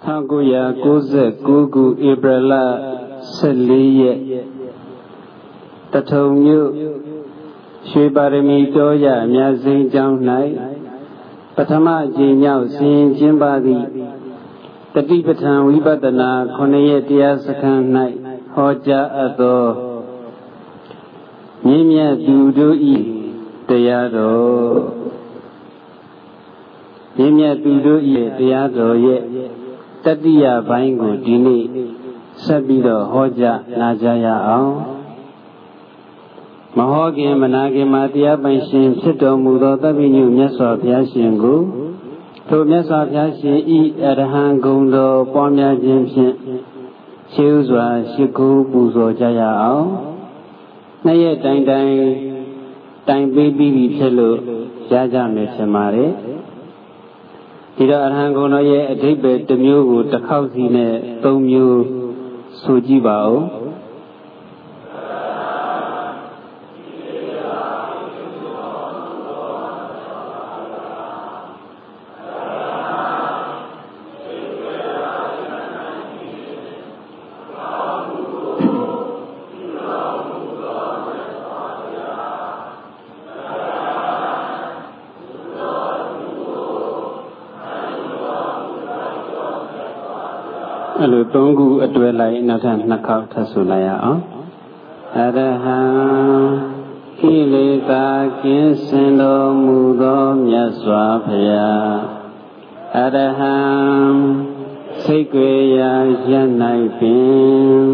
1999 ဧပြီလ14ရက်တထုံမြို့ရွှေပါရမီတော်ရအများစိန်ကျောင်း၌ပထမအကြိမ်မြောက်ဆင်ရင်ကျင်းပသည့်တတိပဋ္ဌာန်ဝိပဿနာ9ရက်တရားစခန်း၌ဟောကြားအပ်သောမြင့်မြတ်သူတို့၏တရားတော်မြင့်မြတ်သူတို့၏တရားတော်ရဲ့တတိယပိုင်းကိုဒီနေ့ဆက်ပြီးတော့ဟောကြားနာကြားရအောင်မဟောခင်မနာခင်မှာတရားပိုင်ရှင်ဖြစ်တော်မူသောသဗ္ဗညုမြတ်စွာဘုရားရှင်ကိုထိုမြတ်စွာဘုရားရှင်ဤအရဟံဂုဏ်တော်ပွားများခြင်းဖြင့်ရှေးဥစွာရှိခိုးပူဇော်ကြရအောင်နှစ်ရက်တိုင်ပေးပြီးပြီဖြစ်လို့ရကြမယ်ထင်ပါတယ်ဒီတော့အရဟံဂုဏ်တော်ရဲ့အဓိပ္ပာယ်တစ်မျိုးကိုတစ်ခေါက်စီနဲ့သုံးမျိုးဆိုကြည့်ပါဦးအဲ့လိုသုံးခုအတွဲလိုက်နောက်ထပ်နှစ်ခေါက်ထပ်ဆိုလိုက်ရအောင်အရဟံကိလေသာကင်းစင်တော်မူသောမြတ်စွာဘုရားအရဟံစိတ်ကြွယ်ရာရ၌ပင်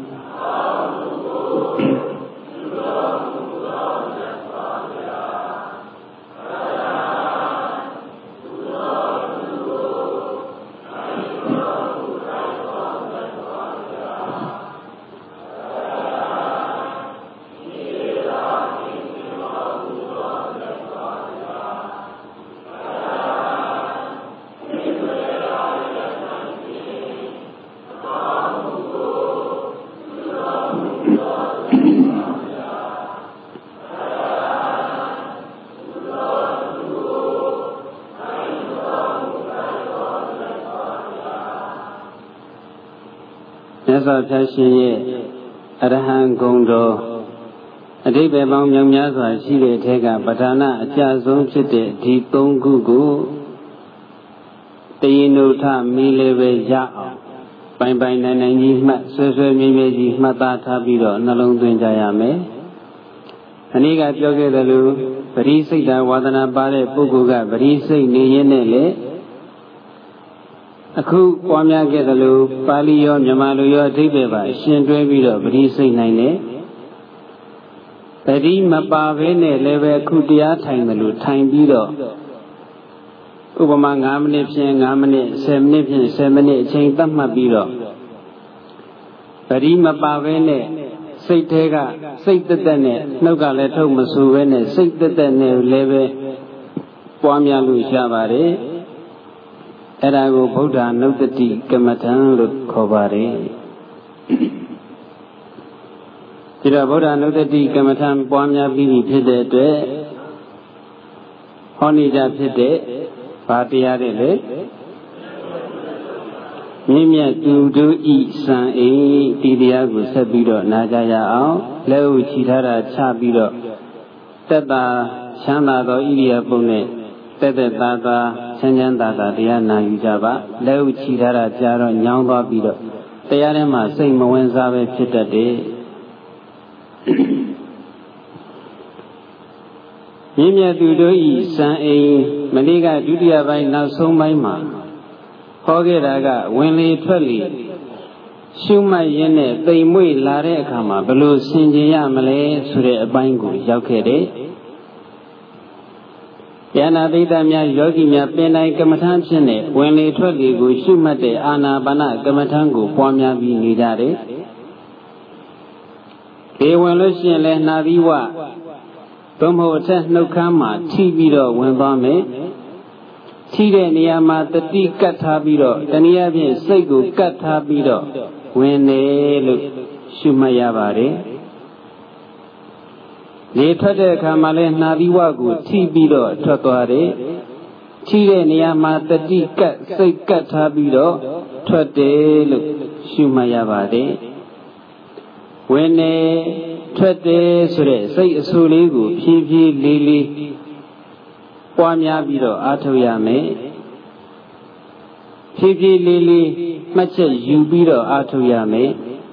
မြတ်စွာဘုရားရှင်ရဲ့အရဟံဂုဏ်တော်အဓိပ္ပာယ်ပေါင်းမြောက်များစွာရှိတဲ့အထက်ကပဋ္ဌာနာအကျဆုံးဖြစ်တဲ့ဒီသုံးခုကိုတယိနုထမီလည်းပဲရအောင်ပိုင်ပိုင်နိုင်နိုင်ကြီးမှတ်ဆွဲဆွဲမြဲမြဲကြီးမှတ်သားထားပြီးတော့နှလုံးသွင်းကြရမယ်။အနည်းကပြောခဲ့သလိုပရိစိတ်တဝါဒနာပါတဲ့ပုဂ္ဂိုလ်ကပရိစိတ်နေရင်းနဲ့လေအခုပွားများခဲ့သလိုပါဠိရောမြန်မာလိုရောအဓိပ္ပာယ်ပါရှင်တွဲပြီးတော့ပရိစိတ်နိုင်တယ်ပရိမပါဘဲနဲ့လည်းပဲအခုတရားထိုင်သလိုထိုင်ပြီးတော့ဥပမာ9မိနစ်ဖြင့်9မိနစ်10မိနစ်ဖြင့်10မိနစ်အချိန်သတ်မှတ်ပြီးတော့ပရိမပါဘဲနဲ့စိတ်သေးကစိတ်သက်နဲ့နှုတ်ကလည်းထုတ်မဆူဘဲနဲ့စိတ်သက်နဲ့လည်းပဲပွားများလို့ရပါတယ်အဲ့ဒါကိုဗုဒ္ဓနုတ္တိကမ္မထံလို့ခေါ်ပါတယ်ဒီတော့ဗုဒ္ဓနုတ္တိကမ္မထံပွားများပြီးဖြစ်တဲ့အတွက်ဟောနေကြဖြစ်တဲ့ဘာတရားတွေလဲမြင့်မြတ်သူတို့ဤစံအိဒီတရားကိုဆက်ပြီးတော့နာကြရအောင်လက်ဥချီထားတာချပြီးတော့တက်တာချမ်းသာသောဣရိယာပုနဲ့တက်သာသာချမ်းသာသာတရားနာယူကြပါလက်ဥချီထားတာကြားတော့ညောင်းသွားပြီးတော့တရားထဲမှာစိတ်မဝင်စားပဲဖြစ်တတ်တယ်မြင့်မြတ်သူတို့ဤစံအိမ်မနေ့ကဒုတိယပိုင်းနောက်ဆုံးပိုင်းမှာဟောခဲ့တာကဝင်လေထွက်လေရှုမှတ်ရင်းနဲ့တိမ်မွေ့လာတဲ့အခါမှာဘယ်လိုဆင်ခြင်ရမလဲဆိုတဲ့အပိုင်းကိုရောက်ခဲ့တယ်ယန္နာသိတ္တများယောဂီများပင်တိုင်းကမ္မထမ်းဖြစ်နေဝင်လေထွက်လေကိုရှုမှတ်တဲ့အာနာပါနကမ္မထမ်းကိုပွားများပြီးနေကြတယ်ဒီဝင်လို့ရှိရင်လည်းနှာသီးဝသို့မဟုတ်အထက်နှုတ်ခမ်းမှာထိပြီးတော့ဝင်သွားမယ်ထိတဲ့နေရာမှာတတိကတ်ထားပြီးတော့တနည်းအားဖြင့်စိတ်ကိုကတ်ထားပြီးတော့ဝင်နေလို့ရှုမှတ်ရပါတယ်လေထွက်တဲ့အခါမှာလဲနှာသီးဝကိုထိပြီးတော့ထွက်သွားတယ်ထိတဲ့နေရာမှာတတိကတ်စိတ်ကတ်ထားပြီးတော့ထွက်တယ်လို့ရှုမှတ်ရပါတယ်ဝင်နေထွက်တယ်ဆိုတဲ့စိတ်အဆူလေးကိုဖြည်းဖြည်းလေးလေးပွားများပြီးတော့အားထုတ်ရမယ်ဖြည်းဖြည်းလေးလေးမှတ်ချက်ယူပြီးတော့အားထုတ်ရမယ်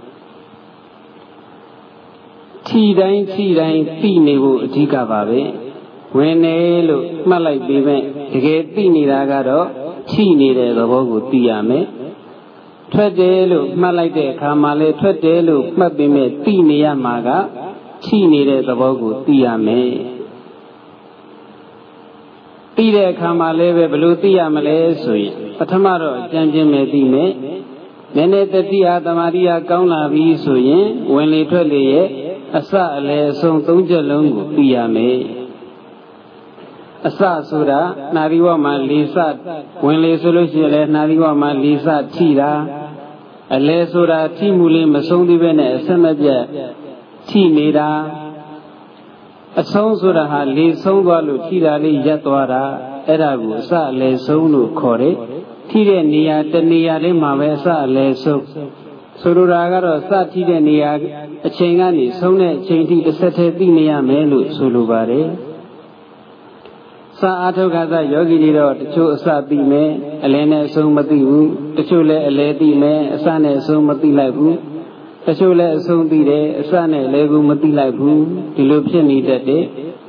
ထီတိုင်းသိနေဖို့အဓိကပါပဲဝင်နေလို့မှတ်လိုက်ပြီးမဲ့တကယ်သိနေတာကတော့ထိနေတဲ့သဘောကိုသိရမယ်ထွက်တယ်လို့မှတ်လိုက်တဲ့အခါမှာလေထွက်တယ်လို့မှတ်ပြီးမဲ့သိနေရမှာကထိနေတဲ့သဘောကိုသိရမယ်သိတဲ့အခါမှာလည်းပဲဘယ်လိုသိရမလဲဆိုရင်ပထမတော့ကြံပြင်းမယ်သိမယ်နည်းနည်းတတိယသမာဓိယကောင်းလာပြီဆိုရင်ဝင်လေထွက်လေရဲ့အစအလယ်အဆုံးသုံးချက်လုံးကိုသိရမယ်အစဆိုတာနာရီဝမှာလေးစဝင်လေဆိုလို့ရှိရင်လည်းနာရီဝမှာလေးစထိတာအလယ်ဆိုတာထိမှုလေးမဆုံးသေးပဲနဲ့အဆက်မပြတ်ထိနေတာအဆုံးဆိုတာဟာလေးဆုံးသွားလို့ထိတာလေးရပ်သွားတာအဲ့ဒါကိုအစအလယ်ဆုံးလို့ခေါ်တယ်ထိတဲ့နေရာတနေရာလေးမှာပဲအစအလယ်ဆုံးဆိုလိုတာကတော့စထိတဲ့နေရာအချိန်ကနေဆုံးတဲ့အချိန်ထိတစ်ဆက်တည်းသိနေရမယ်လို့ဆိုလိုပါတယ်စာအာထုတ်ခါသယောဂီတွေတော့တချို့အစသိမယ်အလယ်နဲ့အဆုံးမသိဘူးတချို့လည်းအလယ်သိမယ်အစနဲ့အဆုံးမသိလိုက်ဘူးတချို့လည်းအဆုံးသိတယ်အစနဲ့လည်းကိုမသိလိုက်ဘူးဒီလိုဖြစ်နေတတ်တယ်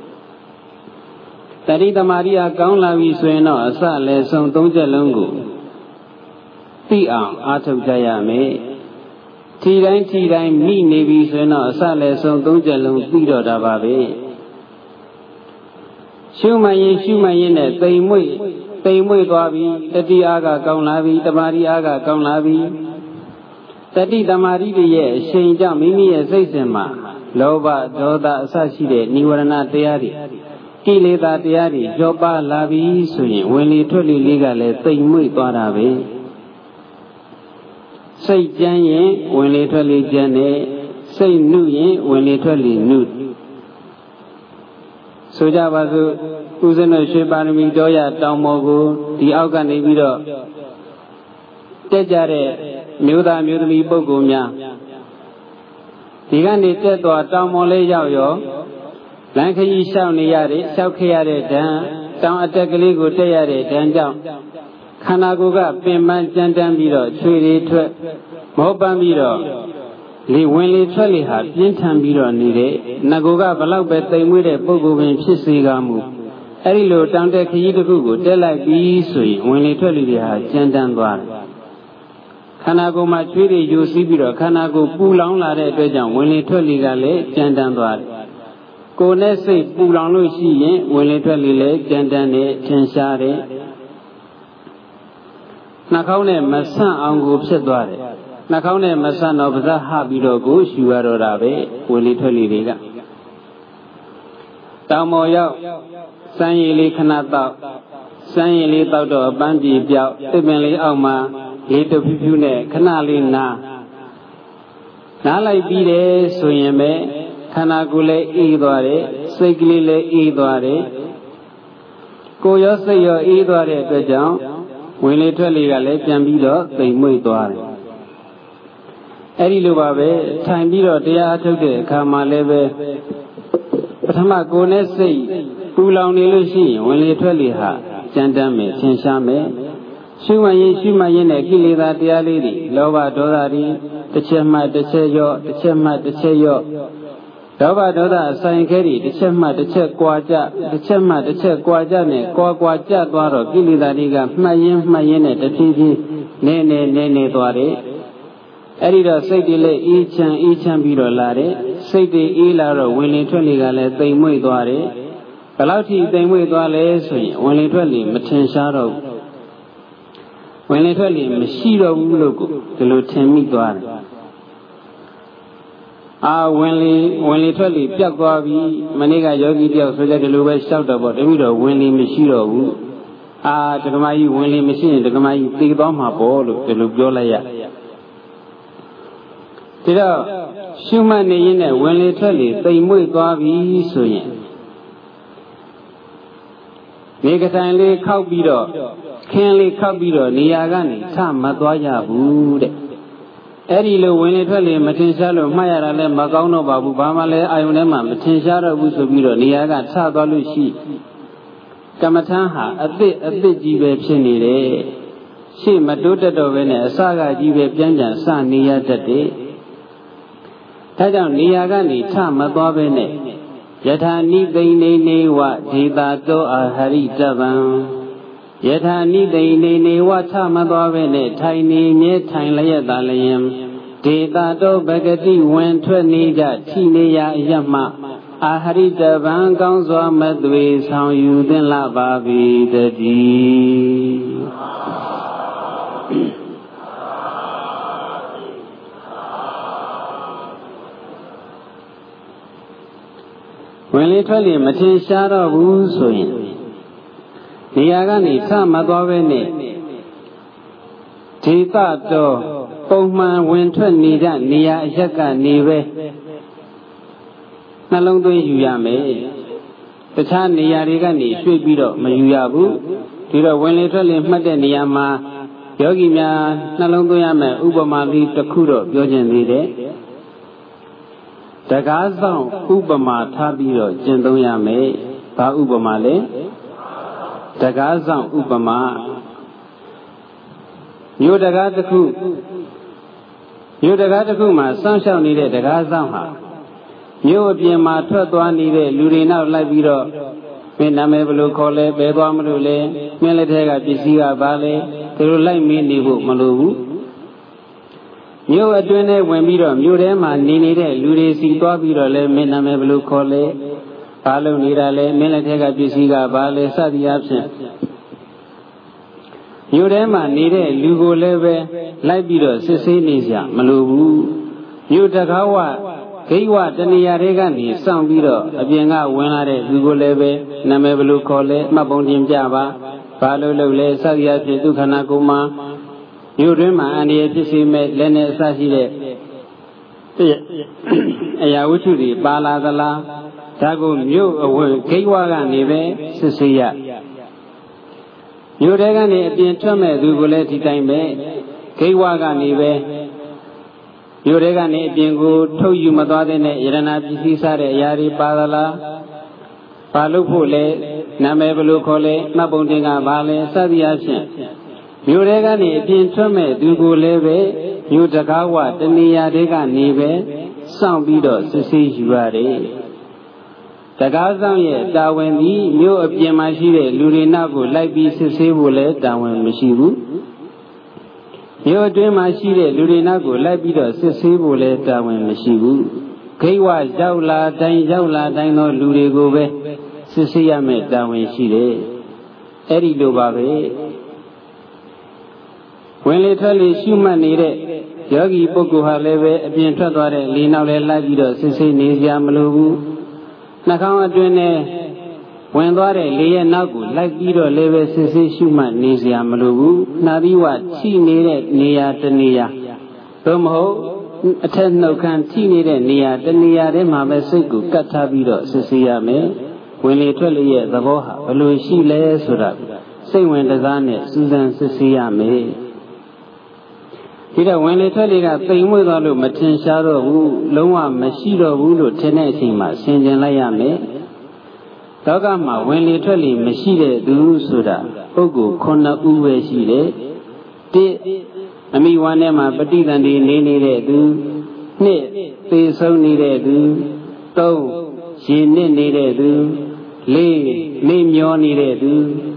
တတိသမารိယကောင်းလာပြီဆိုရင်တော့အစလည်းဆုံးသုံးချက်လုံးကိုသိအောင်အာထုတ်ကြရမယ်ထီတိုင်းမိနေပြီဆိုရင်တော့အစလည်းဆုံးသုံးချက်လုံးသိတော့တာပါပဲရှုမှန်ရင်နဲ့တိမ်မွေ့သွားပြီတတိအားကကောင်းလာပြီတမာရီအားကကောင်းလာပြီတတိတမာရီတွေရဲ့အရှိန်ကြောင့်မိမိရဲ့စိတ်စဉ်မှာလောဘဒေါသအစရှိတဲ့និဝရဏတရားတွေကိလေသာတရားတွေကျော်ပါလာပြီဆိုရင်ဝင်လေထွက်လေလေးကလည်းတိမ်မွေ့သွားတာပဲစိတ်ကြမ်းရင်ဝင်လေထွက်လေကြမ်းတယ်စိတ်နုရင်ဝင်လေထွက်လေနုဆိုကြပါစို့ဦးဇင်းတို့ရွှေပါရမီတော်ရတောင်ပေါ်ကိုဒီအောက်ကနေပြီးတော့တက်ကြတဲ့မျိုးသားမျိုးသမီးပုဂ္ဂိုလ်များဒီကနေတက်သွားတောင်ပေါ်လေးရောက်ရောလမ်းခရီးလျှောက်နေရတယ်လျှောက်ခဲ့ရတဲ့ဓာတ်တောင်အတက်ကလေးကိုတက်ရတဲ့ဓာတ်ကြောင့်ခန္ဓာကိုယ်ကပင်ပန်းကြမ်းတမ်းပြီးတော့ချွေတွေထွက်မောပန်းပြီးတော့လေဝင်လေထွက်လေဟာပြင်းထန်ပြီးတော့နေတဲ့ငကိုကဘလောက်ပဲတိမ်မွေးတဲ့ပုဂ္ဂိုလ်ပင်ဖြစ်စေကမူအဲ့ဒီလိုတောင်တက်ခရီးတစ်ခုကိုတက်လိုက်ပြီးဆိုရင်ဝင်လေထွက်လေတွေဟာကြမ်းတမ်းသွားတယ်ခန္ဓာကိုယ်မှာချွေးတွေယူစည်းပြီးတော့ခန္ဓာကိုယ်ပူလောင်လာတဲ့အတွက်ကြောင့်ဝင်လေထွက်လေကလည်းကြမ်းတမ်းသွားတယ်ကိုယ်နဲ့စိတ်ပူလောင်လို့ရှိရင်ဝင်လေထွက်လေလည်းကြမ်းတမ်းတယ်ထင်ရှားတယ်နှာခေါင်းနဲ့မဆန့်အောင်ကိုဖြစ်သွားတယ်နှာခေါင်းနဲ့မဆန့်တော့ပါးစပ်ဟပြီးတော့ကိုရှူရတော့တာပဲဝင်လေထွက်လေတွေကတောင်ပေါ်ရောက်စမ်းရည်လေးခဏတောက်စမ်းရည်လေးတောက်တော့အပန်းပြေပြောက်တစ်ပင်လေးအောက်မှာရေတဖြူဖြူနဲ့ခဏလေးနားလိုက်ပြီးတယ်ဆိုရင်ပဲခန္ဓာကိုယ်လည်းအေးသွားတယ်စိတ်ကလေးလည်းအေးသွားတယ်ကိုယ်ရောစိတ်ရောအေးသွားတဲ့အတွက်ကြောင့်ဝင်လေထွက်လေကလည်းပြန်ပြီးတော့သိမ်မွေ့သွားတယ်အဲ့ဒီလိုပါပဲထိုင်ပြီးတော့တရားအထုတ်တဲ့အခါမှာလည်းပဲပထမကိုယ်နဲ့စိတ်ပူလောင်နေလို့ရှိရင်ဝင်လေထွက်လေဟာကြမ်းတမ်းမယ်သင်ရှားမယ်ရှုမှန်ရင်နဲ့ကိလေသာတရားလေးတွေလောဘဒေါသတွေတစ်ချက်မှတစ်ချက်ရော့တစ်ချက်မှတစ်ချက်ရော့လောဘဒေါသအဆိုင်ခဲတွေတစ်ချက်မှတစ်ချက်ကွာကြတစ်ချက်မှတစ်ချက်ကွာကြနဲ့ကွာကြသွားတော့ကိလေသာတွေကမှတ်ရင်နဲ့တဖြည်းဖြည်းနေသွားတယ်အဲ့ဒီတော့စိတ်တွေလည်းအေးချမ်းပြီးတော့လာတယ်စိတ်တွေအေးလာတော့ဝင်လေထွက်လေကလည်းတိမ်မွေ့သွားတယ်ဘယ်လောက်ထိတိမ်မွေ့သွားလဲဆိုရင်ဝင်လေထွက်လေမထင်ရှားတော့ဘူးဝင်လေထွက်လေမရှိတော့ဘူးလို့ကိုဒီလိုထင်မိသွားတယ်ဝင်လေထွက်လေပျောက်သွားပြီမနေ့ကယောဂီတယောက်ဆိုကြတယ်လို့ပဲလျှောက်တော့ပေါ့တပည့်တော်ဝင်လေမရှိတော့ဘူးဒကမကြီးဝင်လေမရှိရင်ဒကမကြီးသိသွားမှာပေါ့လို့ဒီလိုပြောလိုက်ရဒါတော့ရှုမှတ်နေရင်နဲ့ဝင်လေထွက်လေတိမ်မွေ့သွားပြီဆိုရင်နေကတိုင်လေးခောက်ပြီးတော့ခင်းလေးခောက်ပြီးတော့နေရာကနေထမသွားကြဘူးတဲ့အဲ့ဒီလိုဝင်လေထွက်လေမထင်ရှားလို့မှတ်ရတာလည်းမကောင်းတော့ပါဘူးဘာမှလည်းအာယုန်ထဲမှာမထင်ရှားတော့ဘူးဆိုပြီးတော့နေရာကထသွားလို့ရှိကမ္မထမ်းဟာအသစ်ကြီးပဲဖြစ်နေတယ်ရှေ့မတိုးတက်တော့ဘဲနဲ့အစကကြီးပဲပြန်ပြန်စနေရတတ်တယ်ဒါကြောင့်နေရာကနေထမသွားဘဲနဲ့ယထာနိသိနေနေဝဒေတာတောအာဟရိတဗံယထာနိသိနေနေဝထမသွားဘဲနဲ့ထိုင်နေမြဲထိုင်လျက်သာလျင်ဒေတာတောပဂတိဝင်ထွက်နေကြထိနေရအယမအာဟရိတဗံကောင်းစွာမသွေဆောင်ယူသင်လာပါပြီတည်းဝင်လေထွက်လေမထင်ရှားတော့ဘူးဆိုရင်နေရာကနေထမသွားပဲနဲ့ဒေသတော်ပုံမှန်ဝင်ထွက်နေကြနေရာအရက်ကနေပဲနှလုံးသွင်းယူရမယ်တခြားနေရာတွေကနေရွှေ့ပြီးတော့မယူရဘူးဒီတော့ဝင်လေထွက်လေမှတ်တဲ့နေရာမှာယောဂီများနှလုံးသွင်းရမယ်ဥပမာလေးတစ်ခုတော့ပြောခြင်းသေးတယ်တကားဆောင်ဥပမာထားပြီးတော့ကျင့်သုံးရမယ်ဘာဥပမာလဲတကားဆောင်ဥပမာမြို့တကားတစ်ခုမှာစောင့်ရှောက်နေတဲ့တကားဆောင်ဟာမြို့အပြင်မှာထွက်သွားနေတဲ့လူတွေနောက်လိုက်ပြီးတော့မင်းနာမည်ဘယ်လိုခေါ်လဲဘယ်သွားမလို့လဲမင်းလက်ထဲကပစ္စည်းကဘာလဲသူတို့လိုက်မင်းနေဖို့မလိုဘူးမြို့အတွင်းထဲဝင်ပြီးတော့မြို့ထဲမှာနေနေတဲ့လူတွေစီသွားပြီးတော့လဲမင်းနာမည်ဘယ်လိုခေါ်လဲဘာလို့နေတာလဲမင်းလက်ထဲကပစ္စည်းကဘာလဲစသည်အားဖြင့်မြို့ထဲမှာနေတဲ့လူကိုလည်းပဲလိုက်ပြီးတော့စစ်ဆေးနေကြမလိုဘူးမြို့တကားဝဂိဝတဏှာတွေကနေစောင့်ပြီးတော့အပြင်ကဝင်လာတဲ့လူကိုလည်းပဲနာမည်ဘယ်လိုခေါ်လဲမှတ်ပုံတင်ပြပါဘာလို့လုပ်လဲစသည်အားဖြင့်ဒုက္ခနာကုမာမြို့တွင်းမှာအန္တရာယ်ဖြစ်စေမဲ့လက်နဲ့အစရှိတဲ့အရာဝတ္ထုတွေပါလာသလားဒါကိုမြို့အဝင်ဂိဝကနေပဲစစ်ဆေးရမြို့ထဲကနေအပြင်ထွက်မဲ့သူကိုလည်းဒီတိုင်းပဲဂိဝကနေပဲမြို့ထဲကနေအပြင်ကိုထုတ်ယူမသွားတဲ့နဲ့ယရဏပစ္စည်းစားတဲ့အရာတွေပါသလားဘာလို့ဖို့လဲနာမည်ဘယ်လိုခေါ်လဲမှတ်ပုံတင်ကဘာလဲစသည်အားဖြင့်မြို့ထဲကနေအပြင်ထွက်မဲ့သူကိုလည်းပဲမြို့တကားဝတဏှာတွေကနေပဲစောင့်ပြီးတော့စစ်ဆေးယူရတယ်တကားဆောင်ရဲ့တာဝန်သည်မြို့အပြင်မှာရှိတဲ့လူတွေနောက်ကိုလိုက်ပြီးစစ်ဆေးဖို့လည်းတာဝန်မရှိဘူးမြို့အတွင်းမှာရှိတဲ့လူတွေနောက်ကိုလိုက်ပြီးတော့စစ်ဆေးဖို့လည်းတာဝန်မရှိဘူးဂိဝရောက်လာတိုင်းသောလူတွေကိုပဲစစ်ဆေးရမယ့်တာဝန်ရှိတယ်အဲ့ဒီလိုပါပဲဝင်လေထွက်လေရှုမှတ်နေတဲ့ယောဂီပုဂ္ဂိုလ်ဟာလည်းပဲအပြင်ထွက်သွားတဲ့လေနောက်လည်းလိုက်ပြီးတော့စစ်ဆေးနေကြမလို့ဘူးနှာခေါင်းအတွင်းနဲ့ဝင်သွားတဲ့လေရဲ့နောက်ကိုလိုက်ပြီးတော့လည်းပဲစစ်ဆေးရှုမှတ်နေကြမလို့ဘူးနှာသီးဝထိနေတဲ့နေရာတနေရာသို့မဟုတ်အထက်နှုတ်ခမ်းထိနေတဲ့နေရာတနေရာထဲမှာပဲစိတ်ကိုကတ်ထားပြီးတော့စစ်ဆေးရမယ်ဝင်လေထွက်လေရဲ့သဘောဟာဘယ်လိုရှိလဲဆိုတာစိတ်ဝင်တစားနဲ့စူးစမ်းစစ်ဆေးရမယ်ဒီတော့ဝင်လေထွက်လေကသိမ်မွေ့သွားလို့မထင်ရှားတော့ဘူးလုံးဝမရှိတော့ဘူးလို့ထင်တဲ့အချိန်မှာဆင်ခြင်လိုက်ရမယ်လောကမှာဝင်လေထွက်လေမရှိတဲ့သူဆိုတာပုဂ္ဂိုလ်9ဦးပဲရှိတယ်1အမိဝမ်းထဲမှာပဋိသန္ဓေနေနေတဲ့သူ2သေဆုံးနေတဲ့သူ3ရေနစ်နေတဲ့သူ4မေ့မျောနေတဲ့သူ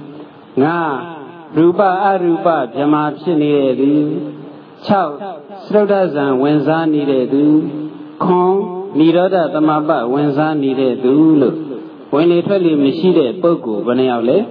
5ရူပအရူပဗြဟ္မာဖြစ်နေတဲ့သူ6သရုဒ္ဓဇံဝင်စားနေတဲ့သူ9និရောဓသမပဝင်စားနေတဲ့သူလို့ဝင်လေထွက်လေမရှိတဲ့ပုဂ္ဂိုလ်ဘယ်နှယောက်လဲ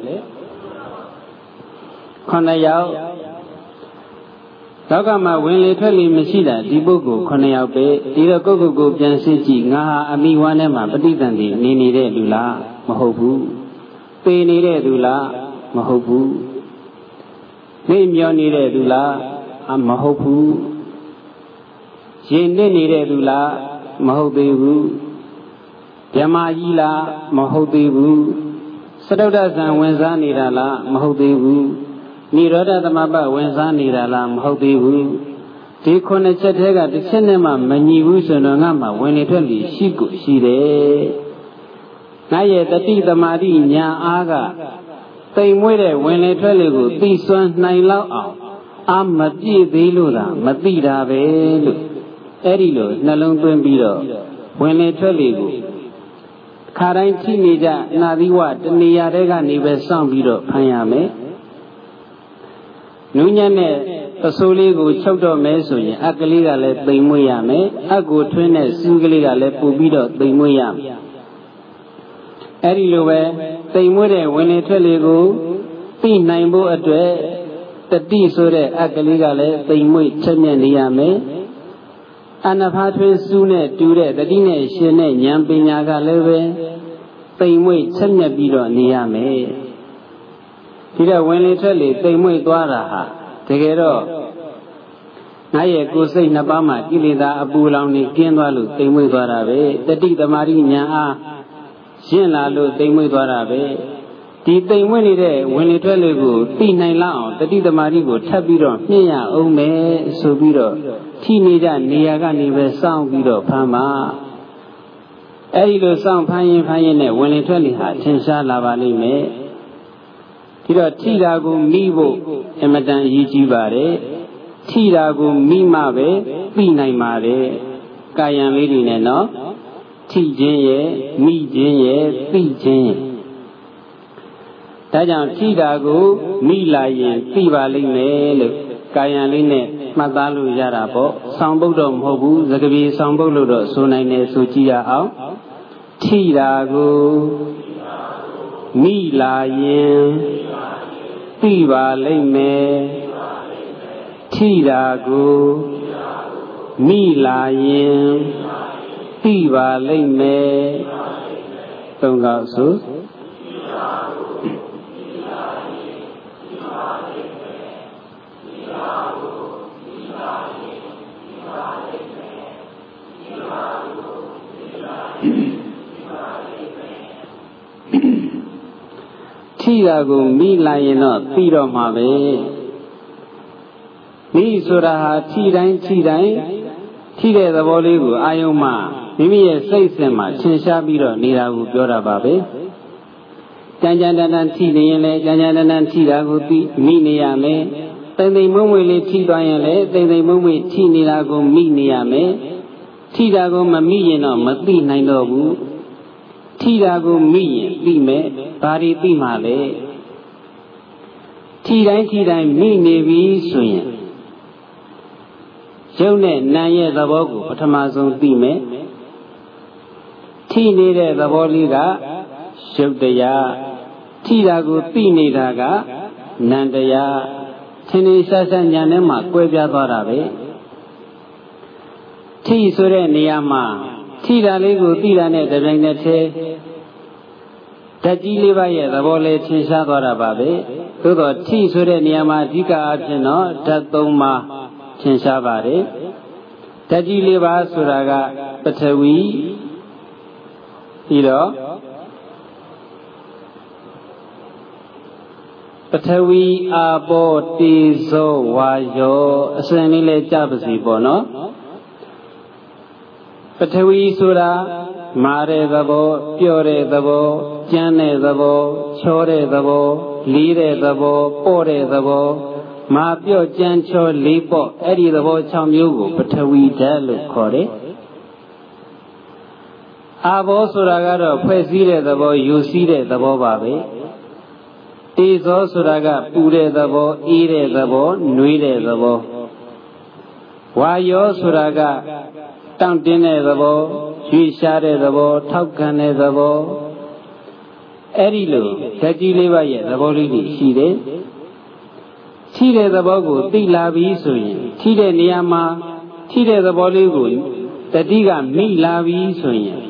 9ယောက်လောကမှာဝင်လေထွက်လေမရှိတာဒီပုဂ္ဂိုလ်9ယောက်ပဲဒီတော့ကိုယ့်ကိုယ်ပြန်စစ်ကြည့်ငါဟာအမိဝမ်းထဲမှာပဋိသန္ဓေနေနေတဲ့လူလားမဟုတ်ဘူးပေနေတဲ့သူလားမဟုတ်ဘူးနေမျောနေတဲ့သူလားမဟုတ်ဘူးရင်နစ်နေတဲ့သူလားမဟုတ်သေးဘူးဓမ္မကြီးလားမဟုတ်သေးဘူး Sadaudasan Wenzanirala, Mahodevu, Niroda the Maba Wenzanirala, Mahodevu, Dekona Chatega, the cinema, Manivu, and Nama, when it really Shiku, Shide. Naya, the Tita Marina Aga, they waited when it really would be so Naila. Mati Belura, Matida Velu, Erilo, Nalung Biro, when it really Karan teenager, Nadiwa, Niarega Nive Sam Biro, Payame Nunane, the Soligo, Chodo Mesoy, Akaliga let the Muyame, Ago Twine, Singaliga let Pubido, the Muyam Erilo, they would when it really go, be Naimbo address. The Tisore Akaligale, the Mui Chamaniame, Anapatri Sune, Dure, the Dine Shene, Yampinaga Leve, the Mui Chamabiro Niame. Tira when literally, they Mui Dwaraha, Tegero Naye Gusay Nabama, Gilida Abulani, Genwalu, the Mui Dwarabe, the Dita Marina, Shenlalu, the Mui Dwarabe. The thing when it really good, be nine loud, the Dita Marigo, Tabiro, Nia, Ome, Subiro, Teenager, Niaga, Nive, Sound Biro, Pama. Erido Sound Payne, when it really had Tensha Lavali me. Tira Tidago, Mibo, Emadan Yijibare, Tidago, Mimabe, be nine mare, Kayan Lady Neno, Tijay, Mi Jay, P. Tajan Tidago, Milayan, Pivali Mele, Kayan Line, Madalu Yarabo, Sambodom Hobu, Zagabi Samboludo, Sunane Suchia out. Tidago, Milayan, Pivali Me, Tidago, Milayan, Pivali Me, Tongasu. Tidago, me lying up, feed on my bed. Me Suraha, Tide the Boligu, Ayoma, Mimi says them, Chinshabiro, Niragu, Gora Babe. Janjanan Tide, Janjanan Tidago, Miniame, then they move with Tidayale, then they move with Tinirago, Miniame, Tidago, Mamino, Mati Nainobu. Tidago me, Bime, Bari Bimale. Tidai, me, Nevi, Swing. Jone, Naya, the Bogu, Patamazon Bime. Tinide, the Boliga, Shubdaya. Tidago, Pinidaga, Nandaya. Tinisas and Yanema, Quebia Dorabe. Tisure Niama. Tida Lego, Tidane, the Rainete Tajiliva, the Vole Chinshadora Babe, Tudo T. Sure Niama, Dika Argeno, Tatoma Chinshabare, Tajiliva Suraga, Patawi, Patawi Abo Tizo Wajo, Senile Jabzi Bono. Patawi Sura, Mare the Bo, Pure the Bo, Jane the Bo, Chore the Bo, Lire the Bo, Pore the Bo, Mapio Jancho Lipo, Eddie the Bo Chamugu, Patawi Dalu Kore. Abo Suragaro, Pesire the Bo, Yusire the Bo Babe. Tizo Suraga, Pure the Bo, Ire the Bo, Nuire the Bo. Wayo Suraga. Tantine the Bo, Share the Bo, Taukan the Bo, Erilo, Tajiliva, the Bolidi, Shide, Tide the Bogu, Tilavi Suyin, Tide Niama, Tide the Boligu, the Diga Mi Lavi Suyin.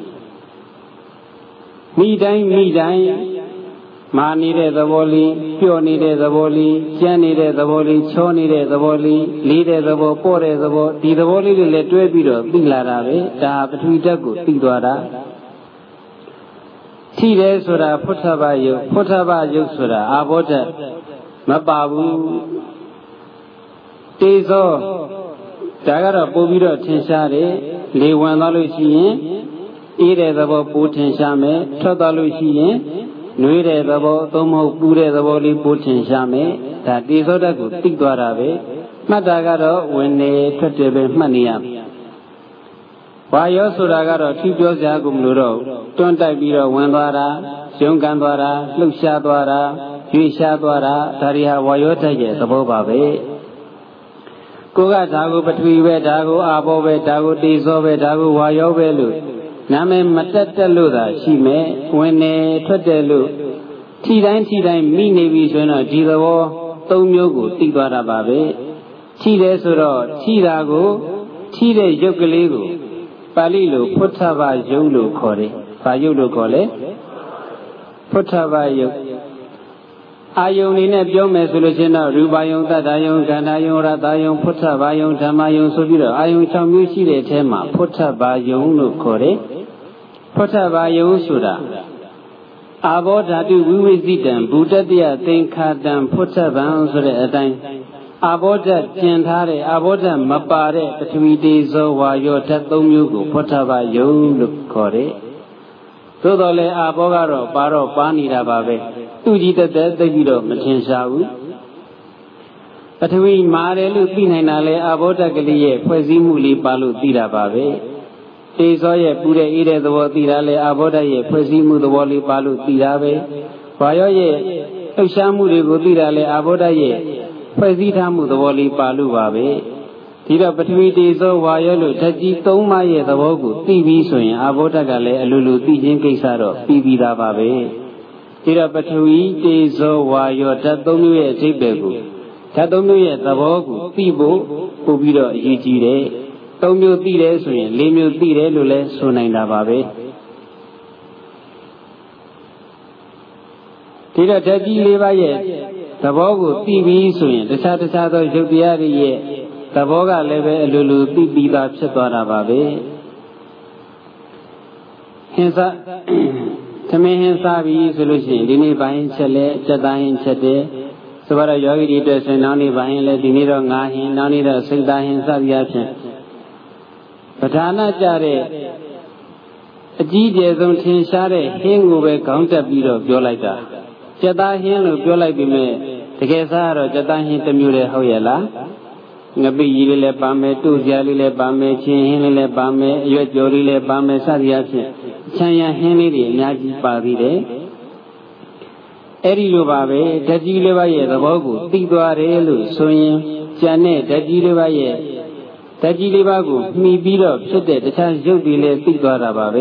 Me dine, Manire the Boli, Pionire the Boli, Janire the Boli, Chonire the Boli, Lire the Bo, Pore the Bo, the Boli let to a bit of Bilarabe, the Tweetago, Pidwara. ထိတယ်ဆိုတာဖုထဘယုတ်ဖုထဘယုတ်ဆိုတာအာဘောဓမပါဘူးတေဇောဒါကတော့ပို့ပြီးတော့ထင်ရှားတယ်လေဝင်သွားလို့ရှိရင်အေးတဲ့သဘောပို့ထင်ရှားမယ်ထွက်သွားလို့ရှိရင်နွေးတဲ့သဘောသို့မဟုတ်ပူတဲ့သဘောလေးပို့ထင်ရှားမယ်ဒါတေဇောဓာတ်ကိုသိသွားတာပဲမှတ်တာကတော့ဝင်နေထွက်တယ်ပဲမှတ်နေရမယ်ဝါယောဆိုတာကတော့ထူးပြောစရာကိုမလိုတော့တွန်းတိုက်ပြီးတော့ဝင်သွားတာရုန်းကန်သွားတာလှုပ်ရှားသွားတာရွေ့ရှားသွားတာဒါတွေဟာဝါယောဓာတ်ရဲ့သဘောပါပဲကိုကဒါကိုပထဝီပဲဒါကိုအာဘောပဲဒါကိုတေဇောပဲဒါကိုဝါယောပဲလို့နာမည်မတက်လို့သာရှိမယ်ဝင်နေထွက်တယ်လို့ထိတိုင်းမိနေပြီဆိုရင်တော့ဒီသဘော၃မျိုးကိုသိသွားတာပါပဲထိတယ်ဆိုတော့ထိတာကိုထိတဲ့ရုပ်ကလေးကိုပါဠိလိုဖုထဘယုတ်လို့ခေါ်တယ်။ဘာယုတ်လို့ခေါ်လဲ။ဖုထဘယုတ်အာယုန်လေးနဲ့ပြောမယ်ဆိုလို့ရှိရင်တော့ရူပယုံသတ္တယုံခန္ဓာယုံရတယုံဖုထဘယုံဓမ္မယုံဆိုပြီးတော့အာယုန်6မျိုးရှိတဲ့အထဲမှာဖုထဘယုံလို့ခေါ်တယ်။ဖုထဘယုံဆိုတာအာဘောဓာတုဝိဝိဇိတံဘူတတယသင်္ခါတံဖုထဗံဆိုတဲ့အတိုင်းအာဘောဓကျင်ထားတဲ့အာဘောဓမပါတဲ့ပထဝီတေဇောဝါယောဓာတ်၃မျိုးကိုဖုထဘယုံလို့ခေါ်တယ်။သို့တော်လည်းအာဘောကတော့ပါနေတာပါပဲ။သူကြီးတက်သိပြီးတော့မထင်ရှားဘူး။ပထဝီမာတယ်လို့သိနိုင်တာလဲအာဘောဓကလေးရဲ့ဖွဲ့စည်းမှုလေးပါလို့သိတာပါပဲ။တေဇောရဲ့ပူတဲ့အေးတဲ့သဘောသိတာလဲအာဘောဓရဲ့ဖွဲ့စည်းမှုသဘောလေးပါလို့သိတာပဲ။ဝါယောရဲ့လှုပ်ရှားမှုတွေကိုသိတာလဲအာဘောဓရဲ့ဖွဲ့စည်းထားမှုသဘောလေးပါလို့ပါပဲဒီတော့ပထဝီတေဇောဝါယောလို့ဓာတ်ကြီး၃ပါးရဲ့သဘောကိုသိပြီးဆိုရင်အာဘောဓကလည်းအလိုလိုသိခြင်းကိစ္စတော့ပြီးသားပါပဲဒီတော့ပထဝီတေဇောဝါယောဓာတ်၃မျိုးရဲ့အဓိပ္ပာယ်ကိုဓာတ်၃မျိုးရဲ့သဘောကိုသိဖို့ပို့ပြီးတော့အရေးကြီးတယ်၃မျိုးသိတယ်ဆိုရင်၄မျိုးသိတယ်လို့လည်းဆိုနိုင်တာပါပဲဒီတော့ဓာတ်ကြီး၄ပါးရဲ့သဘောကိုသိပြီးဆိုရင်တခြားသောရုပ်တရားတွေရဲ့သဘောကလည်းပဲအလိုလိုသိပြီးသားဖြစ်သွားတာပါပဲဟင်းစားသမင်းဟင်းစားပြီးဆိုလို့ရှိရင်ဒီနေ့ပိုင်းချက်လဲစက်သားဟင်းချက်တယ်ဆိုတော့ယောဂီတွေအတွက်ဆိုရင်နောက်နေ့ပိုင်းလဲဒီနေ့တော့ငါးဟင်းနောက်နေ့တော့စိတ်သားဟင်းစသည်အဖြစ်ပဓာနာကြတဲ့အကြီးကျယ်ဆုံးထင်ရှားတဲ့ဟင်းကိုပဲခေါင်းတက်ပြီးတော့ပြောလိုက်တာစက်သားဟင်းလို့ပြောလိုက်ပြီးမဲ့တကယ်စားတော့စက်သားဟင်းတစ်မျိုးတည်းဟုတ်ရဲ့လားငပိကြီးလေးလည်းပါမယ်တူစရာလေးလည်းပါမယ်ချင်းဟင်းလေးလည်းပါမယ်အရွက်ကြော်လေးလည်းပါမယ်စသည်အဖြစ်ချမ်းရဟင်းလေးတွေအများကြီးပါသေးတယ်အဲ့ဒီလိုပါပဲဓာတ်ကြီးလေးပါးရဲ့သဘောကိုသိသွားတယ်လို့ဆိုရင်ကျန်တဲ့ဓာတ်ကြီးလေးပါးရဲ့ဓာတ်ကြီးလေးပါးကိုမှီပြီးတော့ဖြစ်တဲ့တခြားရုပ်တွေလည်းသိသွားတာပါပဲ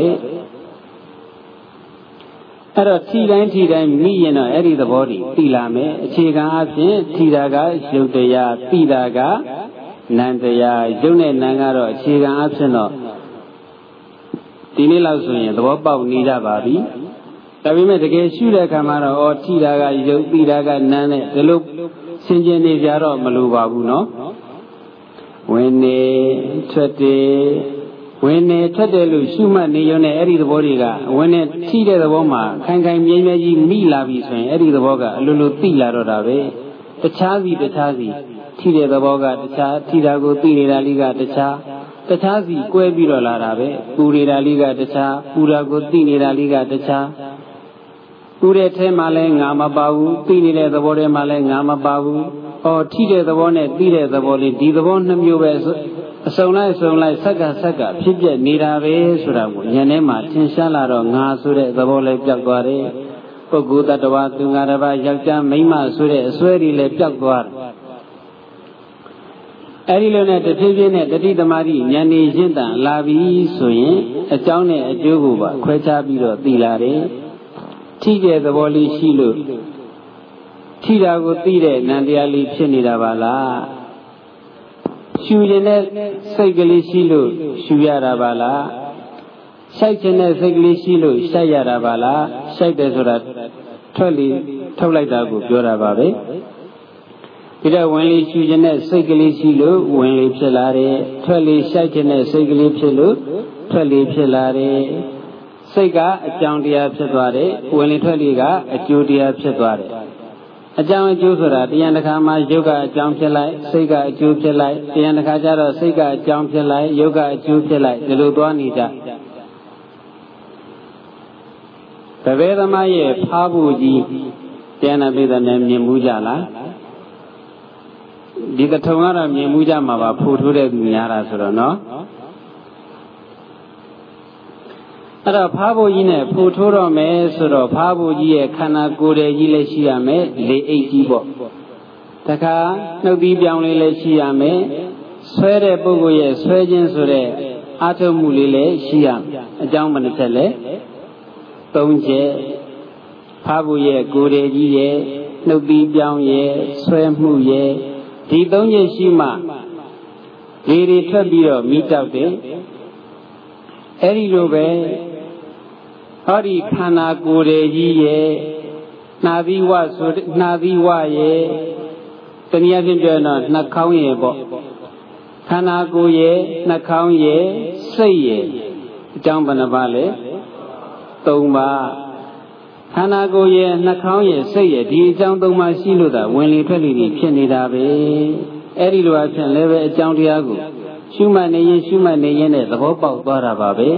အဲ့တော့ထိတိုင်းမိရင်တော့အဲ့ဒီသဘောတွေသိလာမယ်အခြေခံအဖြစ်ထိတာကရုပ်တရားသိတာကနံတရားရုပ်နဲ့နံကတော့အခြေခံအဖြစ်တော့ဒီနေ့လောက်ဆိုရင်သဘောပေါက်နေကြပါပြီဒါပေမဲ့တကယ်ရှုတဲ့အခါမှာတော့ထိတာကရုပ်သိတာကနံနဲ့ဒီလိုရှင်းနေကြတော့မလိုပါဘူးနော်ဝင်နေထွက်တယ်ဝင်နေထွက်တယ်လို့ရှုမှတ်နေရုံနဲ့အဲ့ဒီသဘောတွေကဝင်နေထိတဲ့သဘောမှာခိုင်မြဲကြီးမိလာပြီဆိုရင်အဲ့ဒီသဘောကအလိုလိုသိလာတော့တာပဲတခြားစီထိတဲ့သဘောကတခြားထိတာကိုသိနေတာလေးကတခြားစီကွဲပြီးတော့လာတာပဲပူနေတာလေးကတခြားပူတာကိုသိနေတာလေးကတခြားပူတဲ့ထဲမှာလည်းငါမပါဘူးသိနေတဲ့သဘောထဲမှာလည်းငါမပါဘူးထိတဲ့သဘောနဲ့သိတဲ့သဘောလေးဒီသဘောနှမျိုးပဲအစုံလိုက်ဆက်ကဖြစ်ပြနေတာပဲဆိုတာကိုဉာဏ်ထဲမှာထင်ရှားလာတော့ငါဆိုတဲ့သဘောလည်းပြောက်သွားတယ်ပုဂ္ဂိုလ်တ attva သူငါတစ်ပါးယောက်ျားမိန်းမဆိုတဲ့အစွဲတွေလည်းပြောက်သွားတယ်အဲဒီလိုနဲ့တဖြည်းဖြည်းနဲ့တတိသမารိဉာဏ်ဉာဏ်တန်လာပြီဆိုရင်အကြောင်းနဲ့အကျိုးကိုပါခွဲခြားပြီးတော့သိလာတယ်ထိတဲ့သဘောလေးရှိလို့ထိတာကိုသိတဲ့နံတရားလေးဖြစ်နေတာပါလားရှူခြင်းနဲ့စိတ်ကလေးရှိလို့ရှူရတာပါလားရှိုက်ခြင်းနဲ့စိတ်ကလေးရှိလို့ရှိုက်ရတာပါလားရှိုက်တယ်ဆိုတာထုတ်လိုက်တာကိုပြောတာပါပဲဒီတော့ဝင်လေရှူခြင်းနဲ့စိတ်ကလေးရှိလို့ဝင်လေဖြစ်လာတယ်ထွက်လေရှိုက်ခြင်းနဲ့စိတ်ကလေးဖြစ်လို့ထွက်လေဖြစ်လာတယ်စစိတ်ကအကြောင်းတရားဖြစ်သွားတယ်ဝင်လေထွက်လေကအကျိုးတရားဖြစ်သွားတယ်အကြောင်းအကျိုးဆိုတာတရားတစ်ခါမှယုတ်ကအကြောင်းဖြစ်လိုက်စိတ်ကအကျိုးဖြစ်လိုက်တရားတစ်ခါကျတော့စိတ်ကအကြောင်းဖြစ်လိုက်ယုတ်ကအကျိုးဖြစ်လိုက်ဒီလိုသွားနေကြတပည့်သမားရဲ့ဖားဖို့ကြီးတရားနာပိသနဲ့မြင်မှုကြလားဒီကထုံကတော့မြင်မှုကြမှာပါဖူထိုးတဲ့သူများတာဆိုတော့နော်အဲ့တော့ဖားဖို့ကြီးနဲ့ဖူထိုးတော့မယ်ဆိုတော့ဖားဖို့ကြီးရဲ့ခန္ဓာကိုယ်ရဲ့ကြီးလည်းရှိရမယ်လေအိတ်ကြီးပေါ့တခါနှုတ်ပြီးပြောင်းလေးလည်းရှိရမယ်ဆွဲတဲ့ပုဂ္ဂိုလ်ရဲ့ဆွဲခြင်းဆိုတဲ့အာထုံမှုလေးလည်းရှိရမယ်အကြောင်းမတစ်ချက်လဲ၃ချက်ဖားဖို့ရဲ့ကိုယ်ကြီးရဲ့နှုတ်ပြီးပြောင်းရဲ့ဆွဲမှုရဲ့ဒီ၃ချက်ရှိမှလေတွေထွက်ပြီးတော့မိတောက်တယ်အဲ့ဒီလိုပဲဟောဒီခန္ဓာကိုယ်ကြီးရဲ့နှာသီးဝဆိုနှာသီးဝရဲ့တနည်းအားဖြင့်ပြောရင်တော့နှာခေါင်းရဲ့ပေါ့ခန္ဓာကိုယ်ရဲ့နှာခေါင်းရဲ့စိတ်ရဲ့အကြောင်းဘယ်နှပါလဲ၃ပါးခန္ဓာကိုယ်ရဲ့နှာခေါင်းရဲ့စိတ်ရဲ့ဒီအကြောင်း၃ပါးရှိလို့သာဝင်လေထွက်လေဖြစ်နေတာပဲအဲ့ဒီလိုအဖြစ်လည်းပဲအကြောင်းတရားကိုရှုမှတ်နေရင်နဲ့သဘောပေါက်သွားတာပါပဲ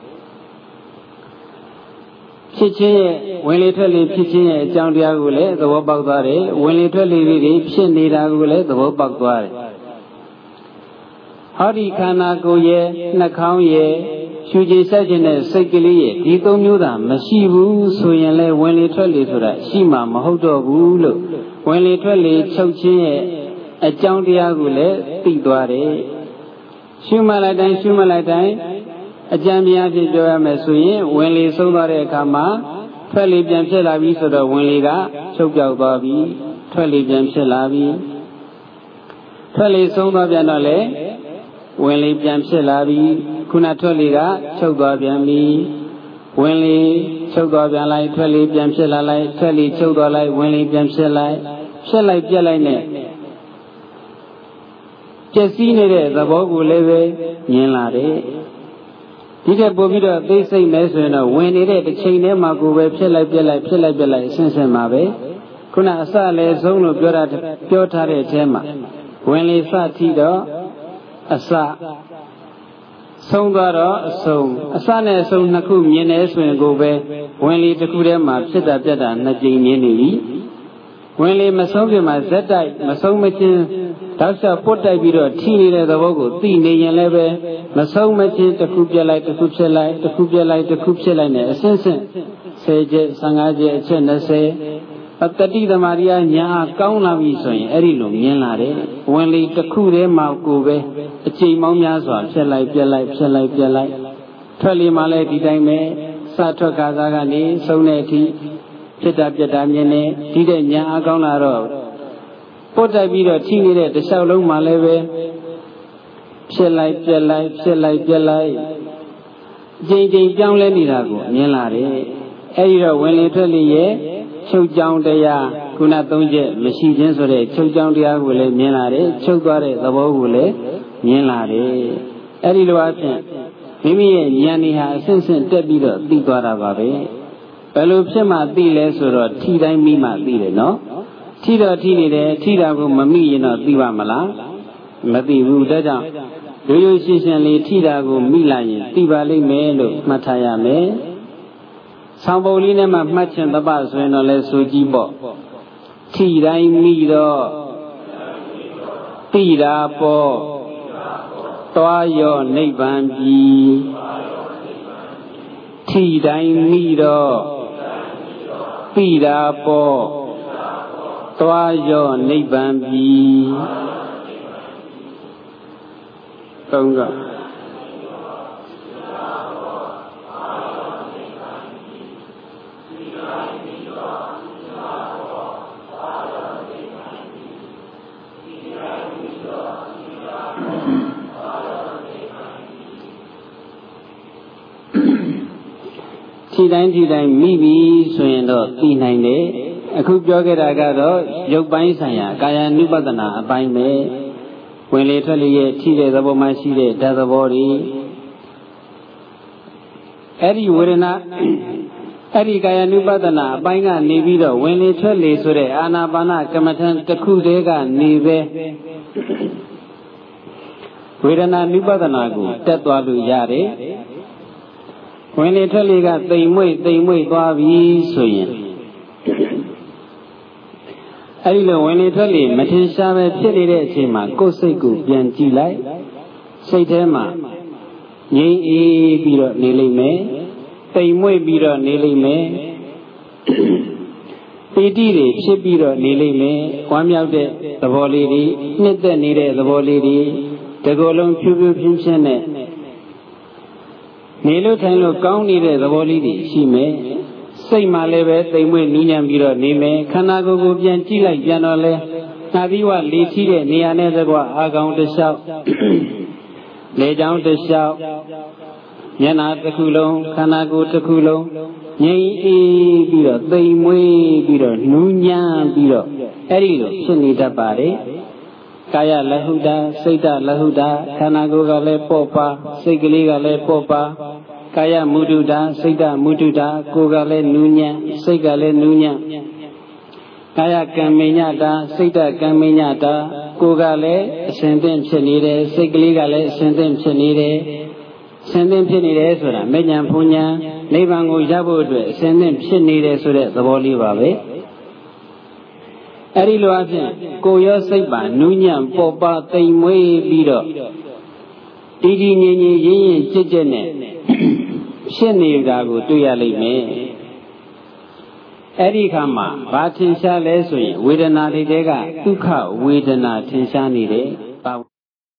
ဖြစ်ခြင်းရဲ့ဝင်လေထွက်လေဖြစ်ခြင်းရဲ့အကြောင်းတရားကိုလည်းသဘောပေါက်သွားတယ်ဝင်လေထွက်လေတွေဖြစ်နေတာကိုလည်းသဘောပေါက်သွားတယ်ဟောဒီခန္ဓာကိုယ်ရဲ့နှာခေါင်းရဲ့ရှုခြင်းဆက်ခြင်းနဲ့စိတ်ကလေးရဲ့ဒီ၃မျိုးသာမရှိဘူးဆိုရင်လည်းဝင်လေထွက်လေဆိုတာရှိမှမဟုတ်တော့ဘူးလို့ဝင်လေထွက်လေချုပ်ခြင်းရဲ့အကြောင်းတရားကိုလည်းသိသွားတယ်ရှုမှတ်လိုက်တိုင်းအကြံဉာဏ်ဖြစ်ပြောရမယ်ဆိုရင်ဝင်လေဆုံးသွားတဲ့အခါမှာထွက်လေပြန်ဖြစ်လာပြီဆိုတော့ဝင်လေကချုပ်ပြောက်သွားပြီထွက်လေပြန်ဖြစ်လာပြီထွက်လေဆုံးသွားပြန်တော့လေဝင်လေပြန်ဖြစ်လာပြီခုနထွက်လေကချုပ်သွားပြန်ပြီဝင်လေချုပ်သွားပြန်လိုက်ထွက်လေပြန်ဖြစ်လာလိုက်ထွက်လေချုပ်သွားလိုက်ဝင်လေပြန်ဖြစ်လိုက်ပြက်လိုက်နဲ့ပျက်စီးနေတဲ့သဘောကိုလည်းပဲမြင်လာတယ်ဒီထက်ပိုပြီးတော့သိစိတ်မဲဆိုရင်တော့ဝင်နေတဲ့တစ်ချိန်တည်းမှာကိုပဲဖြစ်လိုက်ပြက်လိုက်အဆင့်မှာပဲခုနအစလည်းဆုံးလို့ပြောထားတဲ့အထဲမှာဝင်လေစထီတော့အစဆုံးသွားတော့အဆုံးအစနဲ့အဆုံးနှစ်ခုမြင်နေဆိုရင်ကိုပဲဝင်လေတစ်ခုတည်းမှာဖြစ်တာပြက်တာနှစ်ကြိမ်မြင်နေပြီဝင်လေမဆုံးခင်မှာဇက်တိုက်မဆုံးမချင်းတောက်လျှောက်ပုတ်တိုက်ပြီးတော့ထိနေတဲ့သဘောကိုသိနေရင်လည်းပဲမဆုံးမချင်းတစ်ခုပြက်လိုက်တစ်ခုဖြစ်လိုက်တစ်ခုပြက်လိုက်တစ်ခုဖြစ်လိုက်နဲ့အစဉ်10ချက်15ချက်အချက်20တတိသမารိယညာကောင်းလာပြီဆိုရင်အဲ့ဒီလိုမြင်လာတယ်ဝင်လေတစ်ခုတည်းမှာကိုပဲအချိန်ပေါင်းများစွာဖြစ်လိုက်ပြက်လိုက်ထွက်လေမှလည်းဒီတိုင်းပဲစထွက်ခါစားကနေဆုံးတဲ့အထိဖြစ်တာပြက်တာမြင်နေဒီတဲ့ညာအကောင်းလာတော့ပုတ်တိုက်ပြီးတော့ထိနေတဲ့တစ်လျှောက်လုံးမှလည်းပဲဖြစ်လိုက်ပြက်လိုက်အချိန်ပြောင်းလဲနေတာကိုမြင်လာတယ်အဲဒီတော့ဝင်လေထွက်လေရဲ့ချုပ်ကြောင်းတရားခုန၃ချက်မရှိခြင်းဆိုတဲ့ချုပ်ကြောင်းတရားကိုလည်းမြင်လာတယ်ချုပ်သွားတဲ့သဘောကိုလည်းမြင်လာတယ်အဲဒီလိုအဖြစ်မိမိရဲ့ဉာဏ်ဤဟာအစဉ်စဉ်တက်ပြီးတော့သိသွားတာပါပဲဘယ်လိုဖြစ်မှသိလဲဆိုတော့ထိတိုင်းမိမှသိတယ်နော်ထိတော့ထိနေတယ်ထိတာကိုမမိရင်တော့သိပါမလားမသိဘူးဒါကြောင့်ရိုးရိုးရှင်းရှင်းလေးထိတာကိုမိလိုက်ရင်သိပါလိမ့်မယ်လို့မှတ်ထားရမယ်ဆောင်းပုံလေးနဲ့မှမှတ်ချင်သပတ်ဆိုရင်တော့လဲဆိုကြည့်ပေါ့ထိတိုင်းမိတော့သိတာပေါ့သွားရောနိဗ္ဗာန်ပြီထိတိုင်းမိတော့သိတာပေါ့သွားရောနိဗ္ဗာန်ပြီသုံးကထိတိုင်းမိပြီဆိုရင်တော့သိနိုင်တယ်အခုပြောခဲ့တာကတော့ရုပ်ပိုင်းဆိုင်ရာကာယ ानु ပဒနာအပိုင်းပဲဝင်လေထွက်လေရဲ့ထိတဲ့သဘောမှရှိတဲ့ဓာတ်သဘောတွေ Eri Verena Eri Kayanubadana, Banga Nibido, when they tell you so the Anabana, Kamatan, the Kudega, Nive Verena Nubadanago, Tatualu Yare. When they tell you that they wait, Babi Soyan. Hello, when they tell you, Matisha, Pili Chima, Koseku, Yanti Lai, Saitema, Ye Biro Nili Me, Taimwe Biro Nili Me, Piti, Shipiro Nili Me, Wamyade, the Volidi, Nita Nide, the Volidi, the Golem Pubu Pinchene, Nilo Tano County, the Volidi, she may. Say my level, they will Ninian Biro Nime, Kanago Bianchi like Janole, Naviwa Litide, Nianezagua, Agound the shout, lay down the shout, Yana the Kulo, Kanago the Kulo, Yea Biro, they may Biro, Nunyan Biro, Erilo, Shinita Bari, Kaya Lahuda, Seda Lahuda, Kanago Le Popa, Sigiliga Le Popa. Kaya Mududa, Sega Mududa, Kogale Nunya, Segale Nunya. Kaya Kamenyata, Sega Kamenyata, Kogale, Sendem Chenire, Segligale, Sendem Chenire, Sendem Chenire, Sura, Menyan Punya, Levango Jabu, Sendem Chenire, Sura, the Bolivabe. Ariloaja, Koya Seba, Nunya, Popa, Taimwe, Bido. Didi Yin Chijene. Sheni Gago to Yalime Erikama, Batin Shale, Widana Dega, Tuka, Widana Tinshani.